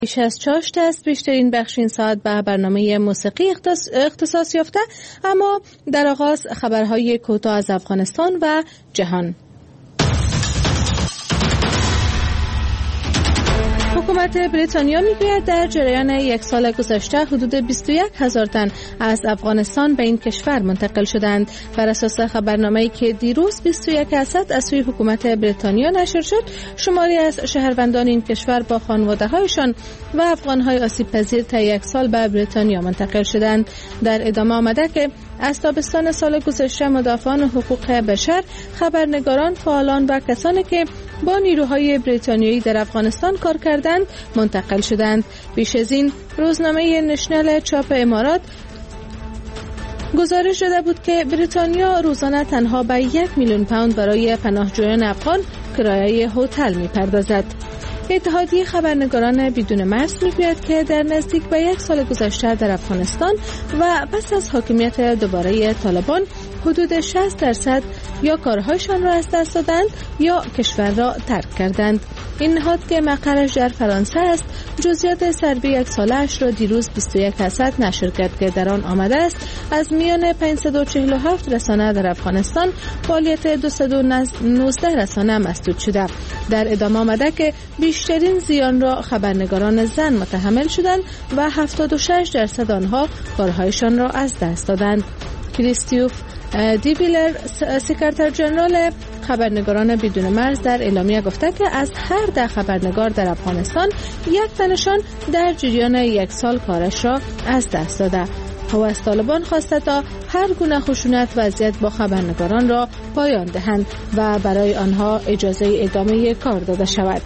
بیش از 4 است بیشترین بخش این ساعت به برنامه موسیقی اختصاص یافته، اما در آغاز خبرهای کوتاه از افغانستان و جهان. حکومت بریتانیا میگوید در جریان یک سال گذشته حدود 21,000 تن از افغانستان به این کشور منتقل شدند. بر اساس خبرنامه‌ای که دیروز 21 اسد از سوی حکومت بریتانیا نشر شد، شماری از شهروندان این کشور با خانواده‌هایشان و افغان‌های آسیب‌پذیر تا یک سال به بریتانیا منتقل شدند. در ادامه آمده که از تابستان سال گذشته مدافعان حقوق بشر، خبرنگاران، فعالان و کسانی که با نیروهای بریتانیایی در افغانستان کار کردند منتقل شدند. بیش از این روزنامه نشنل چاپ امارات گزارش داده بود که بریتانیا روزانه تنها به 1 میلیون پوند برای پناهجویان افغان کرایه هتل می‌پردازد. اتحادیه خبرنگاران بدون مرز میگوید که در نزدیک به 1 سال گذشته در افغانستان و پس از حاکمیت دوباره طالبان حدود 60% یا کارهایشان را از دست دادند یا کشور را ترک کردند. این نهاد که مقرش در فرانسه است جزئیات سربی 1 ساله‌اش را دیروز 21 اسد نشر کرد که در آن آمده است از میان 547 رسانه در افغانستان فعالیت 219 رسانه مسدود شده. در ادامه آمده که بیشترین زیان را خبرنگاران زن متحمل شدند و 76% آنها کارهایشان را از دست دادند. کریستوف دیویلر، سکرتر جنرال خبرنگاران بدون مرز، در اعلامیه گفته که از هر 10 خبرنگار در افغانستان 1 تنشان در جریان 1 سال کارش را از دست داده. او از طالبان خواسته تا هر گونه خشونت و اذیت با خبرنگاران را پایان دهند و برای آنها اجازه ادامه کار داده شود.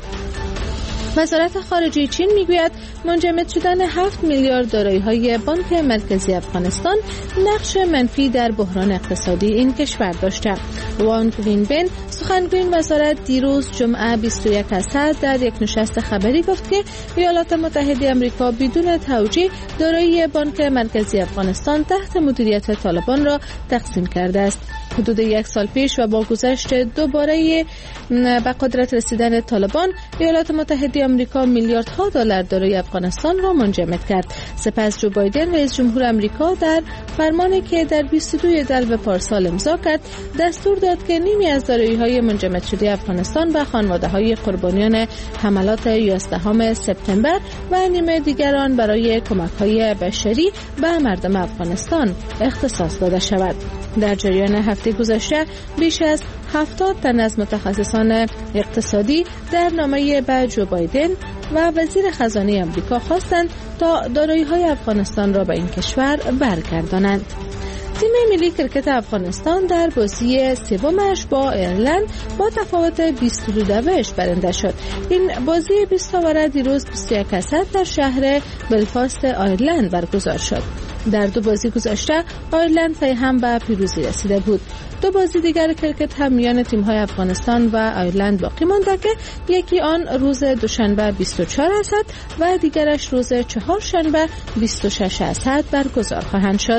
وزارت خارجه چین میگوید منجمد شدن 7 میلیارد دارایی‌های بانک مرکزی افغانستان نقش منفی در بحران اقتصادی این کشور داشته. وانگ وینبن، سخنگوی وزارت، دیروز جمعه 21 اسد در یک نشست خبری گفت که ایالات متحده آمریکا بدون توجیه دارایی بانک مرکزی افغانستان تحت مدیریت طالبان را تقسیم کرده است. حدود 1 سال پیش و با گذشت دوباره به قدرت رسیدن طالبان، ایالات متحده آمریکا میلیاردها دلار دارایی افغانستان را منجمد کرد. سپس جو بایدن رئیس جمهور آمریکا در فرمانی که در 22 دلو پارسال امضا کرد دستور داد که نیمی از دارایی‌های منجمد شده افغانستان به خانواده‌های قربانیان حملات 11 سپتامبر و نیمه دیگر آن برای کمک‌های بشری به مردم افغانستان اختصاص داده شود. در جریان هفته گذشته بیش از 70 تن از متخصصان اقتصادی در نامه به جو بایدن و وزیر خزانه آمریکا خواستند تا دارایی‌های افغانستان را به این کشور برگردانند. تیم ملی کرکت افغانستان در بازی سومش با ایرلند با تفاوت 22 برنده شد. این بازی 20 اوره دیروز 21 اسد در شهر بلفاست ایرلند برگزار شد. در 2 بازی گذشته ایرلند هم به پیروزی رسیده بود. 2 بازی دیگر کرکت هم میان تیم‌های افغانستان و ایرلند باقی مانده که یکی آن روز دوشنبه 24 اسد و دیگرش روز چهارشنبه 26 اسد برگزار خواهند شد.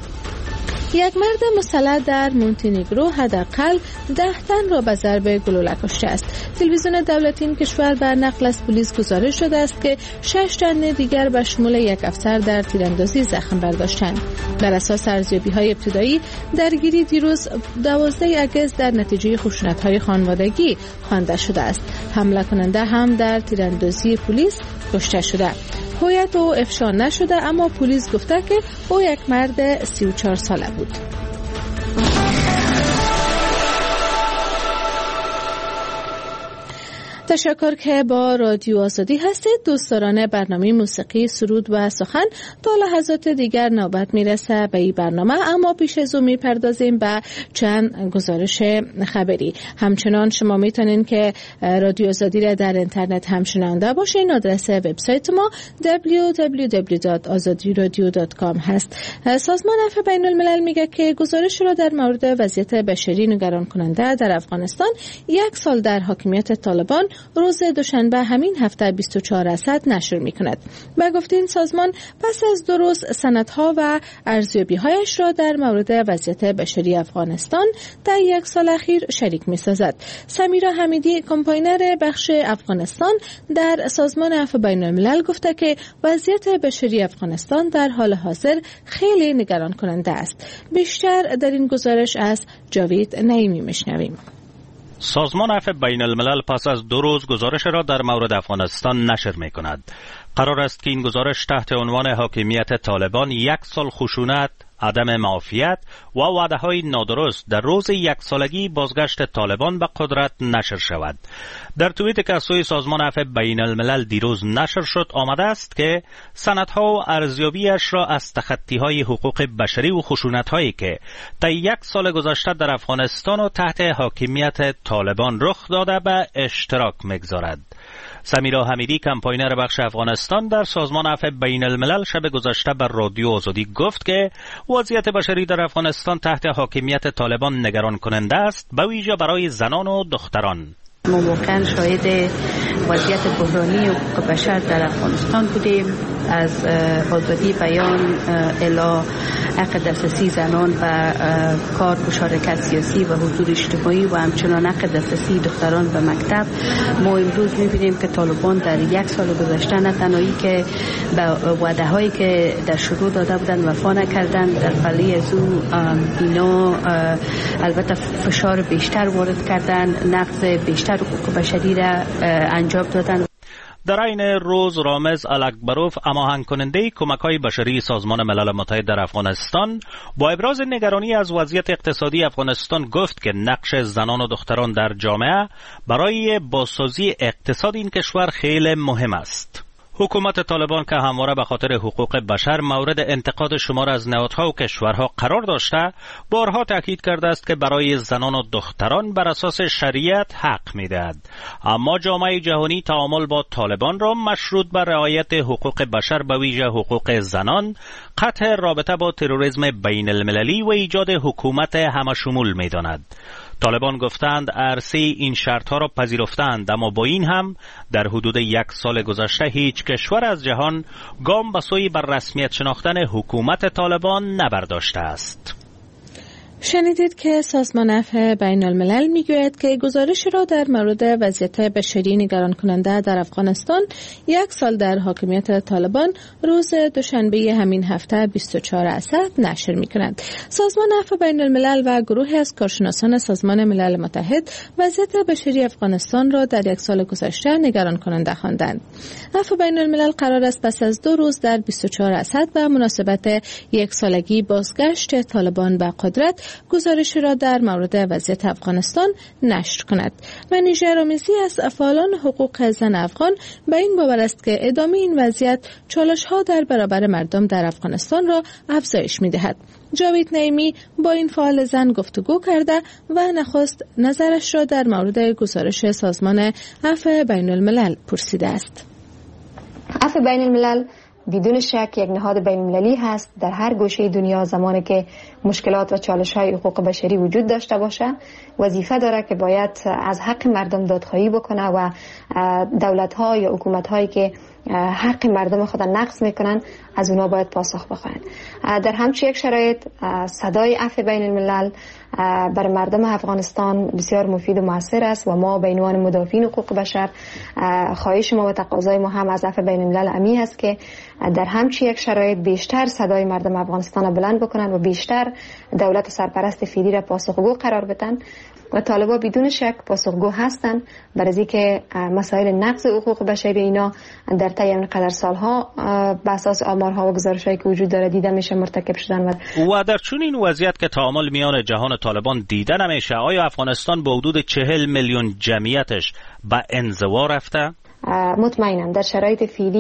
یک مرد مسلح در مونتنگرو حداقل 10 تن را به ضرب گلوله کشته است. تلویزیون دولتی این کشور بر نقل از پلیس گزارش داده است که 6 تن دیگر به شمول 1 افسر در تیراندازی زخم برداشتند. بر اساس ارزیابی‌های ابتدایی درگیری دیروز 12 اگست در نتیجه خشونت‌های خانوادگی خوانده شده است. حمله کننده هم در تیراندازی پلیس کشته شده. هویت او افشا نشده، اما پلیس گفته که او یک مرد 34 ساله بود. تشکر که با رادیو آزادی هستید. دوستداران برنامه موسیقی، سرود و سخن، تا لحظات دیگر نوبت میرسه به این برنامه، اما پیش از اون میپردازیم به چند گزارش خبری. همچنان شما میتونین که رادیو آزادی را در اینترنت هم شنونده باشین. آدرس وبسایت ما www.azadiradio.com هست. سازمان عفو بین الملل میگه که گزارش را در مورد وضعیت بشری نگران کننده در افغانستان 1 سال در حاکمیت طالبان روز دوشنبه همین هفته 24% نشر می‌کند. به گفته این سازمان پس از 2 روز سندها و ارزیابی‌هایش را در مورد وضعیت بشری افغانستان در 1 سال اخیر شریک می‌سازد. سمیرا حمیدی، کمپاینر بخش افغانستان در سازمان عفو بین‌الملل گفته که وضعیت بشری افغانستان در حال حاضر خیلی نگران کننده است. بیشتر در این گزارش از جاوید نعیمی میشنویم. سازمان عفو بین‌الملل پس از 2 روز گزارش را در مورد افغانستان نشر می‌کند. قرار است که این گزارش تحت عنوان حاکمیت طالبان 1 سال خشونت، عدم معافیت و وعده‌های نادرست در روز 1 سالگی بازگشت طالبان به قدرت نشر شود. در توییت که از سوی سازمان عفو بین‌الملل دیروز نشر شد آمده است که سندها و ارزیابیش را از تخطی‌های حقوق بشری و خشونت‌هایی که تا 1 سال گذشته در افغانستان و تحت حاکمیت طالبان رخ داده به اشتراک می‌گذارد. سمیرا حمیدی، کمپاینر بخش افغانستان در سازمان عفو بین‌الملل، شب گذشته بر رادیو آزادی گفت که وضعیت بشری در افغانستان تحت حاکمیت طالبان نگران کننده است، به ویژه برای زنان و دختران. ما واقعا شاهد وضعیت بحرانی حقوق بشر در افغانستان بودیم، از آزادی بیان الی حق دسترسی زنان و کار و مشارکت سیاسی و حضور اجتماعی و همچنان حق دسترسی دختران به مکتب. ما امروز می‌بینیم که طالبان در 1 سال گذشته نه تنهایی که به وعده‌هایی که در شروع داده بودند وفا نکردند، در پله از او اینا البته فشار بیشتر وارد کردند، نقض بیشتر حقوق بشری را انجام دادند. در این روز رامز الاکبروف، هماهنگ کننده کمک‌های بشری سازمان ملل متحد در افغانستان، با ابراز نگرانی از وضعیت اقتصادی افغانستان گفت که نقش زنان و دختران در جامعه برای بازسازی اقتصاد این کشور خیلی مهم است. حکومت طالبان که همواره به خاطر حقوق بشر مورد انتقاد شمار از نهادها و کشورها قرار داشته، بارها تاکید کرده است که برای زنان و دختران بر اساس شریعت حق می‌دهد. اما جامعه جهانی تعامل با طالبان را مشروط بر رعایت حقوق بشر به ویژه حقوق زنان، قطع رابطه با تروریسم بین المللی و ایجاد حکومت همشمول می‌داند. طالبان گفتند عرصه این شرطها را پذیرفتند، اما با این هم در حدود 1 سال گذشته هیچ کشور از جهان گام به سوی بر رسمیت شناختن حکومت طالبان نبرداشته است. شنیدید که سازمان عفو بین‌الملل میگوید که گزارش را در مورد وضعیت بشری نگران کننده در افغانستان 1 سال در حاکمیت طالبان روز دوشنبه همین هفته 24% نشر می‌کند. سازمان عفو بین‌الملل و گروهی از کارشناسان سازمان ملل متحد وضعیت بشری افغانستان را در 1 سال گذشته نگران کننده خواندند. عفو بین‌الملل قرار است پس از 2 روز در 24% به مناسبت 1 سالگی بازگشت طالبان به قدرت گزارش را در مورد وضعیت افغانستان نشر کند. منیژه رامزی از فعالان حقوق زن افغان به این باور است که ادامه این وضعیت چالش‌ها در برابر مردم در افغانستان را افزایش می‌دهد. جاوید نعیمی با این فعال زن گفتگو کرده و نخست نظرش را در مورد گزارش سازمان عفو بین‌الملل پرسیده است. عفو بین‌الملل بدون شک یک نهاد بین‌المللی هست در هر گوشه دنیا. زمانی که مشکلات و چالش‌های حقوق بشری وجود داشته باشه، وظیفه داره که باید از حق مردم دادخواهی بکنه و دولت‌ها یا حکومت‌هایی که حق مردم خود نقض میکنن از اونا باید پاسخ بخواهند. در همچین یک شرایط صدای عفو بین‌الملل برای مردم افغانستان بسیار مفید و موثر است و ما به عنوان مدافعین حقوق بشر خواهش ما و تقاضای ما هم از عفو بین‌الملل امی است که در همچین یک شرایط بیشتر صدای مردم افغانستان را بلند بکنن و بیشتر دولت سرپرست فعلی را پاسخگو قرار بدن و طالبان بدون شک پاسخگو هستند برای اینکه مسائل نقض حقوق بشری اینا در طی اینقدر سالها به اساس آمارها و گزارش‌هایی که وجود داره دیده میشه مرتکب شدن. و در چون این وضعیت که تعامل میان جهان طالبان دیده نمیشه، آیا افغانستان با حدود 40 میلیون جمعیتش به انزوا رفته؟ مطمئنم در شرایط فعلی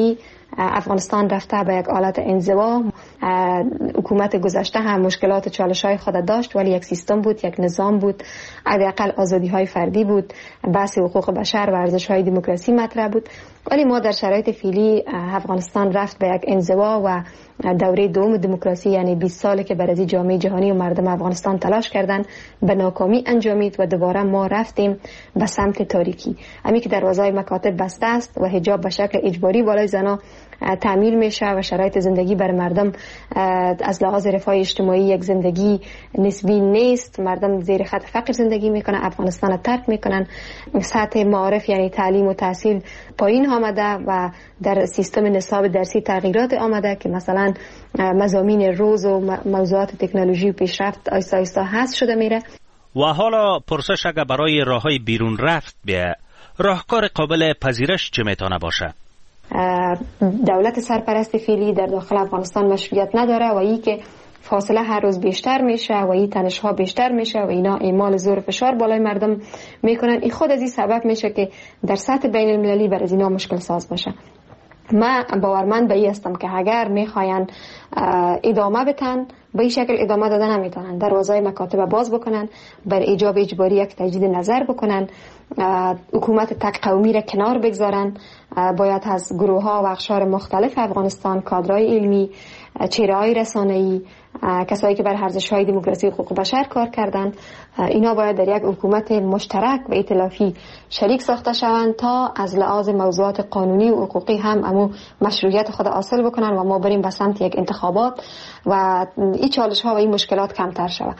افغانستان رفته به یک حالت انزوا. حکومت گذشته هم مشکلات و چالش‌های خود داشت، ولی یک سیستم بود، یک نظام بود، حداقل آزادی‌های فردی بود، بحث حقوق بشر و ارزش‌های دموکراسی مطرح بود. ولی ما در شرایط فعلی افغانستان رفت به یک انزوا و دوره دوم دموکراسی، یعنی 20 ساله که برای جامعه جهانی و مردم افغانستان تلاش کردند، به ناکامی انجامید و دوباره ما رفتیم به سمت تاریکی. همین که دروازه‌های مکاتب بسته است و حجاب به شکل اجباری بالای زنان تعمیل میشه و شرایط زندگی برای مردم از لحاظ رفاه اجتماعی یک زندگی نسبی نیست. مردم زیر خط فقر زندگی میکنن، افغانستان را ترک میکنن، سطح معارف یعنی تعلیم و تحصیل پایین آمده و در سیستم نصاب درسی تغییرات آمده که مثلا مضامین روز و موضوعات تکنولوژی و پیشرفت آیسته آیسته حذف شده میره. و حالا پرسش اگر برای راههای بیرون رفت بیه، راهکار قابل پذیرش چه میتونه باشه؟ دولت سرپرست فعلی در داخل افغانستان مشروعیت نداره و این که فاصله هر روز بیشتر میشه و این تنش‌ها بیشتر میشه و اینا اعمال زور فشار بالای مردم میکنن. این خود از این سبب میشه که در سطح بین المللی برای اینا مشکل ساز باشه. من باورمند به این هستم که اگر میخواین ادامه بدن، به این شکل ادامه دادن نمیتونن. دروازه‌های مکاتب باز بکنن، بر ایجاب اجباری یک تجدید نظر بکنن، حکومت تک قومی را کنار بگذارن. باید از گروه‌ها و اقشار مختلف افغانستان، کادرهای علمی، چهره‌های رسانه‌ای، کسایی که بر ارزش‌های دموکراسی و حقوق بشر کار کردند، اینا باید در یک حکومت مشترک و ائتلافی شریک ساخته شوند تا از لحاظ موضوعات قانونی و حقوقی هم امو مشروعیت خود حاصل بکنن و ما بریم به سمت یک انتخابات و این چالش‌ها و این مشکلات کمتر شود.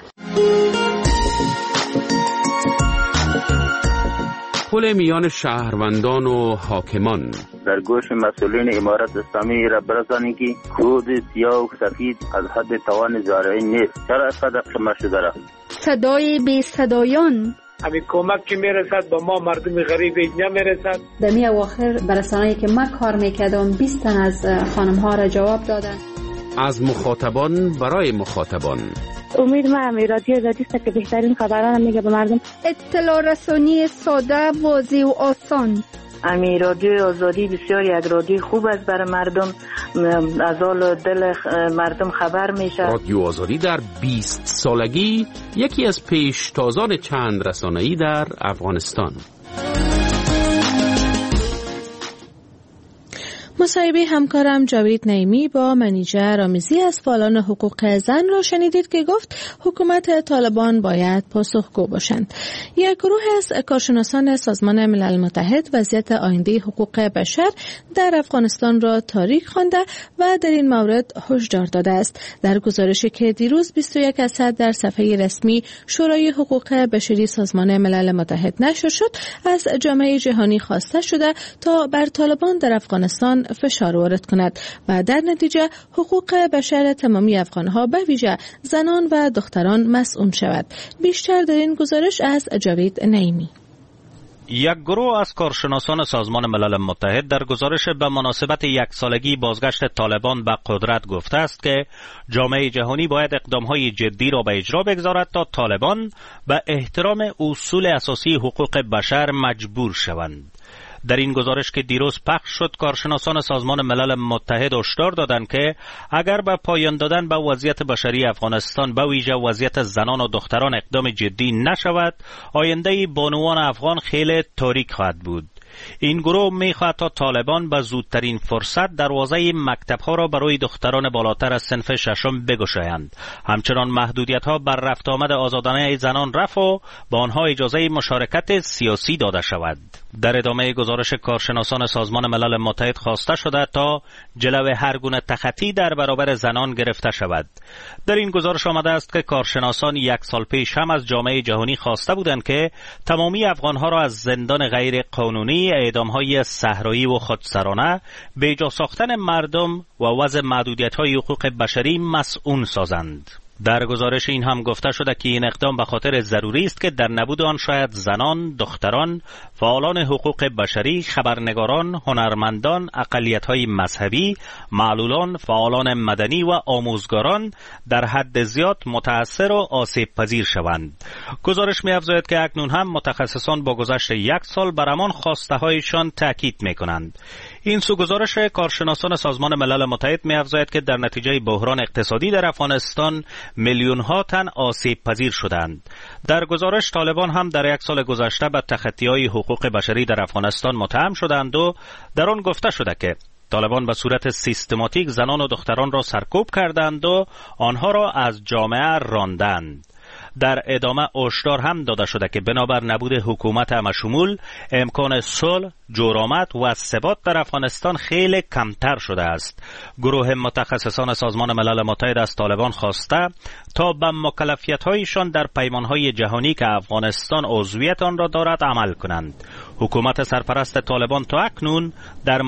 پل میان شهروندان و حاکمان در گوش مسئولین امارت اسلامی را برسانید که کود سیاه و سفید از حد توان زارعین نیست. چرا اینقدر شما شده را؟ صدای بی صدایان، همین کمک که میرسد با ما مردم غریب نمیرسد. در می اواخر برسانه‌ای که من کار میکردم 20 تن از خانم ها را جواب دادن. از مخاطبان برای مخاطبان. امید من رادیو آزادی است که بهترین خبران میگه به مردم. اطلاع رسانی ساده، واضح و آسان. امی رادیو آزادی بسیار یک رادیو خوب است برای مردم، از حال دل مردم خبر میشه. رادیو آزادی در 20 سالگی یکی از پیشتازان چند رسانه‌ای در افغانستان. مصاحبه همکارم جاوید نعیمی با منیجر آمیزی از فعالان حقوق زن را شنیدید که گفت حکومت طالبان باید پاسخگو باشند. یک گروه از کارشناسان سازمان ملل متحد وضعیت آینده حقوق بشر در افغانستان را تاریک خوانده و در این مورد هشدار داده است. در گزارشی که دیروز 21 اسد در صفحه رسمی شورای حقوق بشری سازمان ملل متحد نشر شد، از جامعه جهانی خواسته شده تا بر طالبان در افغانستان فشار وارد کند و در نتیجه حقوق بشر تمامی افغانها به ویژه زنان و دختران مسئول شود. بیشتر در این گزارش از جاوید نعیمی. یک گروه از کارشناسان سازمان ملل متحد در گزارش به مناسبت 1 سالگی بازگشت طالبان به قدرت گفته است که جامعه جهانی باید اقدامهای جدی را به اجرا بگذارد تا طالبان به احترام اصول اساسی حقوق بشر مجبور شوند. در این گزارش که دیروز پخش شد، کارشناسان سازمان ملل متحد هشدار دادند که اگر به پایان دادن به وضعیت بشری افغانستان به ویژه وضعیت زنان و دختران اقدام جدی نشود، آینده بانوان افغان خیلی تاریک خواهد بود. این گروه می‌خواهد تا طالبان به زودترین فرصت دروازه مکتب‌ها را برای دختران بالاتر از صنف ششم بگشایند. همچنان محدودیت‌ها بر رفت آمد آزادانه زنان رفع و به آنها اجازه مشارکت سیاسی داده شود. در ادامه گزارش کارشناسان سازمان ملل متحد خواسته شده تا جلوی هر گونه تخطی در برابر زنان گرفته شود. در این گزارش آمده است که کارشناسان 1 سال پیش هم از جامعه جهانی خواسته بودند که تمامی افغانها را از زندان غیر قانونی، اعدام‌های صحرایی و خودسرانه، بیجا ساختن مردم و وضع محدودیت‌های حقوق بشری مسئول سازند. در گزارش این هم گفته شده که این اقدام به خاطر ضروری است که در نبود آن شاید زنان، دختران، فعالان حقوق بشری، خبرنگاران، هنرمندان، اقلیت‌های مذهبی، معلولان، فعالان مدنی و آموزگاران در حد زیاد متاثر و آسیب پذیر شوند. گزارش می‌افزاید که اکنون هم متخصصان با گذشت 1 سال بر همان خواسته‌هایشان تاکید می‌کنند. این سو گزارش کارشناسان سازمان ملل متحد می‌افزاید که در نتیجه بحران اقتصادی در افغانستان میلیون‌ها تن آسیب پذیر شدند. در گزارش طالبان هم در یک سال گذشته به تخطی‌های حقوق بشری در افغانستان متهم شدند و در آن گفته شده که طالبان به صورت سیستماتیک زنان و دختران را سرکوب کردند و آنها را از جامعه راندند. در ادامه هشدار هم داده شده که بنابر نبود حکومت همشمول امکان صلح، جرأت و ثبات در افغانستان خیلی کمتر شده است. گروه متخصصان سازمان ملل متحد از طالبان خواسته تا به مکلفیت‌هایشان در پیمان‌های جهانی که افغانستان عضویت آن را دارد عمل کنند. حکومت سرپرست طالبان تا اکنون در